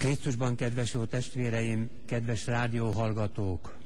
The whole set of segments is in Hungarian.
Krisztusban, kedves jó testvéreim, kedves rádióhallgatók!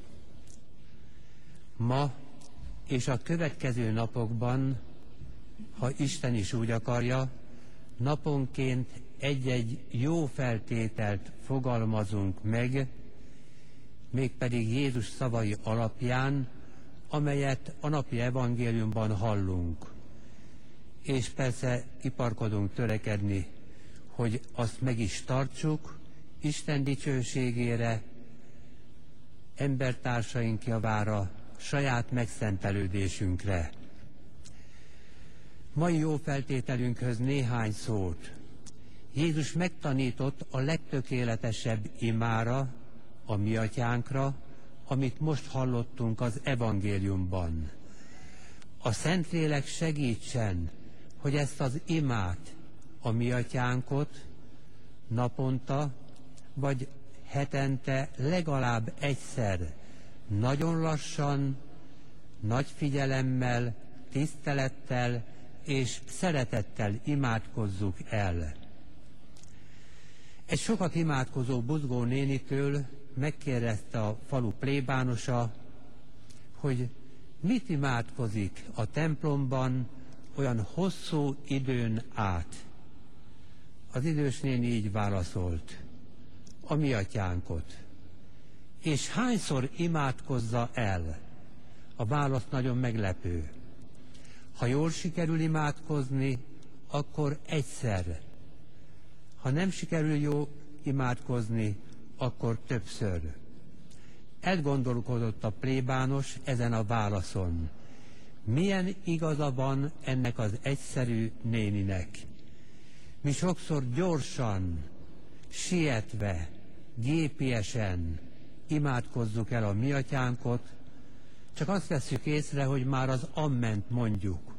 Ma és a következő napokban, ha Isten is úgy akarja, naponként egy-egy jó feltételt fogalmazunk meg, mégpedig Jézus szavai alapján, amelyet a napi evangéliumban hallunk. És persze iparkodunk törekedni, hogy azt meg is tartsuk, Isten dicsőségére, embertársaink javára, saját megszentelődésünkre. Mai jó feltételünkhöz néhány szót. Jézus megtanított a legtökéletesebb imára, a mi atyánkra, amit most hallottunk az evangéliumban. A Szentlélek segítsen, hogy ezt az imát, a mi atyánkot naponta vagy hetente legalább egyszer nagyon lassan, nagy figyelemmel, tisztelettel és szeretettel imádkozzuk el. Egy sokat imádkozó buzgó nénitől megkérdezte a falu plébánosa, hogy mit imádkozik a templomban olyan hosszú időn át. Az idős néni így válaszolt: a mi atyánkot. És hányszor imádkozza el? A válasz nagyon meglepő. Ha jól sikerül imádkozni, akkor egyszer. Ha nem sikerül jól imádkozni, akkor többször. Elgondolkodott a plébános ezen a válaszon. Milyen igaza van ennek az egyszerű néninek? Mi sokszor gyorsan, sietve, gépiesen imádkozzuk el a mi atyánkot, csak azt vesszük észre, hogy már az amment mondjuk.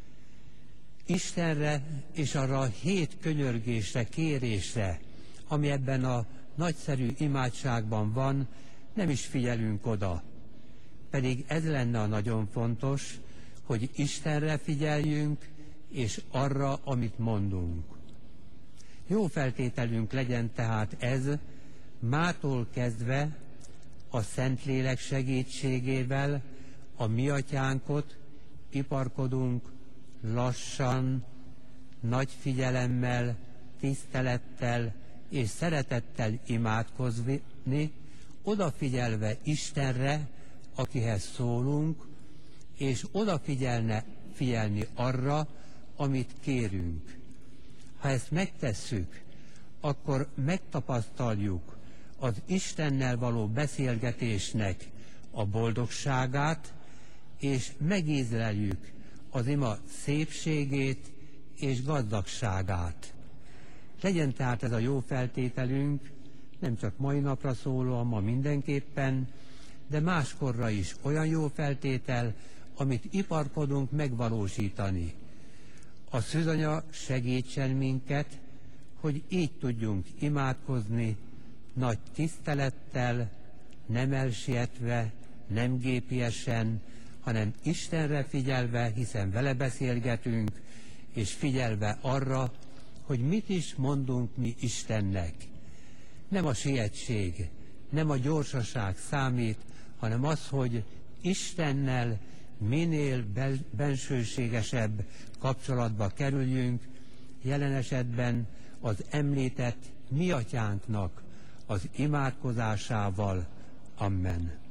Istenre és arra a 7 könyörgésre, kérésre, ami ebben a nagyszerű imádságban van, nem is figyelünk oda. Pedig ez lenne a nagyon fontos, hogy Istenre figyeljünk, és arra, amit mondunk. Jó feltételünk legyen tehát ez, mától kezdve a Szentlélek segítségével a mi atyánkot iparkodunk lassan, nagy figyelemmel, tisztelettel és szeretettel imádkozni, odafigyelve Istenre, akihez szólunk, és figyelni arra, amit kérünk. Ha ezt megtesszük, akkor megtapasztaljuk az Istennel való beszélgetésnek a boldogságát, és megízleljük az ima szépségét és gazdagságát. Legyen tehát ez a jó feltételünk, nem csak mai napra szólóan, ma mindenképpen, de máskorra is olyan jó feltétel, amit iparkodunk megvalósítani. A Szűzanya segítsen minket, hogy így tudjunk imádkozni, nagy tisztelettel, nem elsietve, nem gépiesen, hanem Istenre figyelve, hiszen vele beszélgetünk, és figyelve arra, hogy mit is mondunk mi Istennek. Nem a sietség, nem a gyorsaság számít, hanem az, hogy Istennel minél bensőségesebb kapcsolatba kerüljünk, jelen esetben az említett mi atyánknak az imádkozásával. Amen.